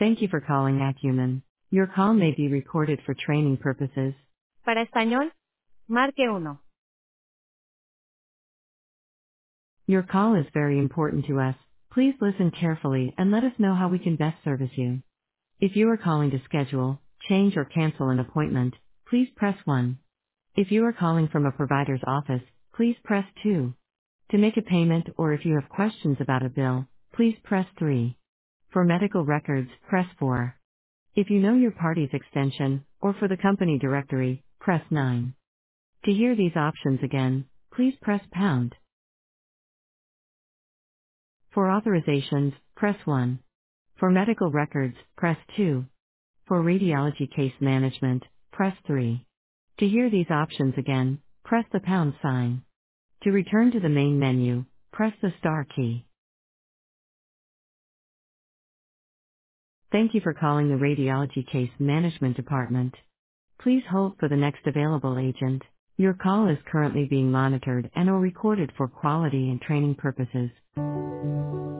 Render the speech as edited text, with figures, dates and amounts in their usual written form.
Thank you for calling Acumen. Your call may be recorded for training purposes. Para español, marque uno. Your call is very important to us. Please listen carefully and let us know how we can best service you. If you are calling to schedule, change or cancel an appointment, please press 1. If you are calling from a provider's office, please press 2. To make a payment or if you have questions about a bill, please press 3. For medical records, press 4. If you know your party's extension, or for the company directory, press 9. To hear these options again, please press pound. For authorizations, press 1. For medical records, press 2. For radiology case management, press 3. To hear these options again, press the pound sign. To return to the main menu, press the star key. Thank you for calling the Radiology Case Management Department. Please hold for the next available agent. Your call is currently being monitored and or recorded for quality and training purposes.